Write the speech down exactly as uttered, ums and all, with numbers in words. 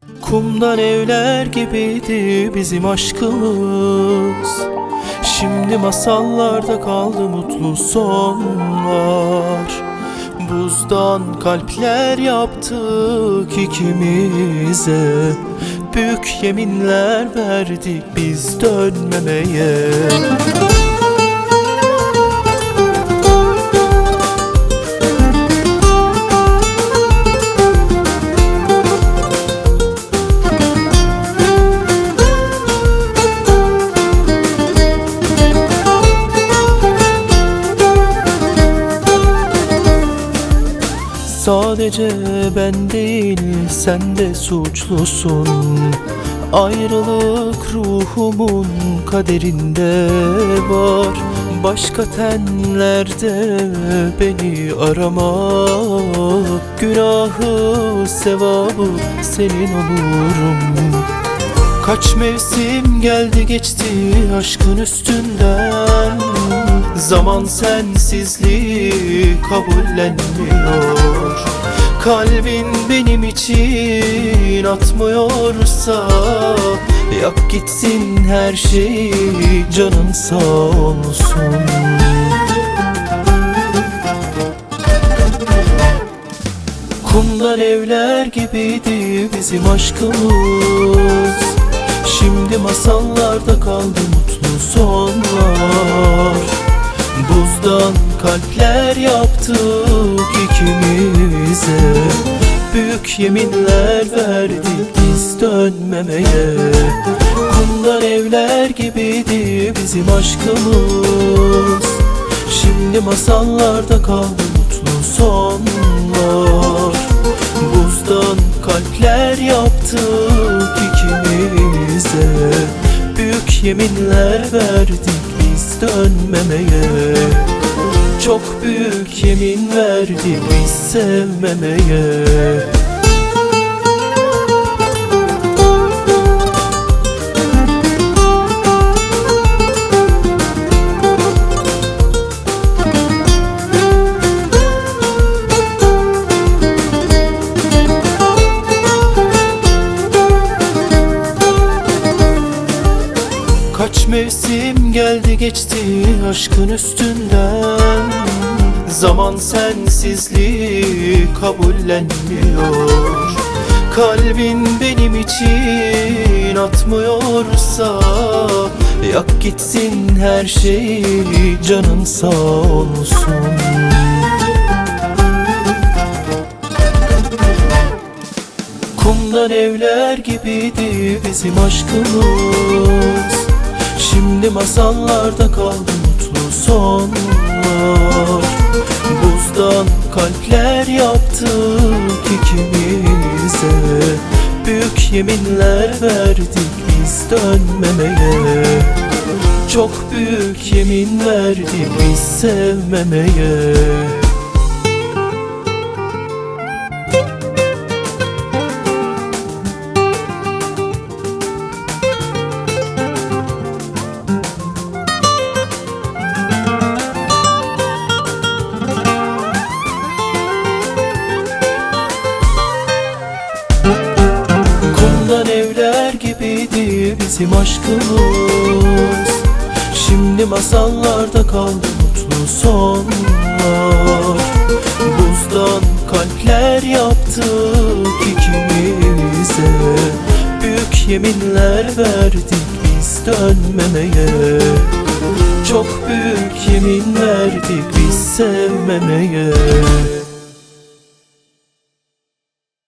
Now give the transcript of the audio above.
Kumdan evler gibiydi bizim aşkımız. Şimdi masallarda kaldı mutlu sonlar. Buzdan kalpler yaptık ikimize. Büyük yeminler verdik biz dönmemeye. Sadece ben değil sen de suçlusun. Ayrılık ruhumun kaderinde var. Başka tenlerde beni arama. Günahı sevabı senin olurum. Kaç mevsim geldi geçti aşkın üstünden. Zaman sensizliği kabullenmiyor. Kalbin benim için atmıyorsa yak gitsin her şey, canın sağ olsun. Kumdan evler gibiydi bizim aşkımız. Şimdi masallarda kaldı mutlu sonlar. Buzdan kalpler yaptık ikimize. Büyük yeminler verdik biz dönmemeye. Kumdan evler gibiydi bizim aşkımız. Şimdi masallarda kaldı mutlu sonlar. Buzdan kalpler yaptık ikimize. Büyük yeminler verdik biz dönmemeye. Çok büyük yemin verdik biz sevmemeye. Kaç mevsim geldi geçti aşkın üstünden. Zaman sensizliği kabullenmiyor. Kalbin benim için atmıyorsa yak gitsin her şey, canın sağ olsun. Kumdan evler gibiydi bizim aşkımız. Şimdi masallarda kaldı mutlu sonlar. Buzdan kalpler yaptık ikimize. Büyük yeminler verdik biz dönmemeye. Çok büyük yemin verdik biz sevmemeye. Evler gibiydi bizim aşkımız. Şimdi masallarda kaldı mutlu sonlar. Buzdan kalpler yaptık ikimize. Büyük yeminler verdik biz dönmemeye. Çok büyük yemin verdik biz sevmemeye.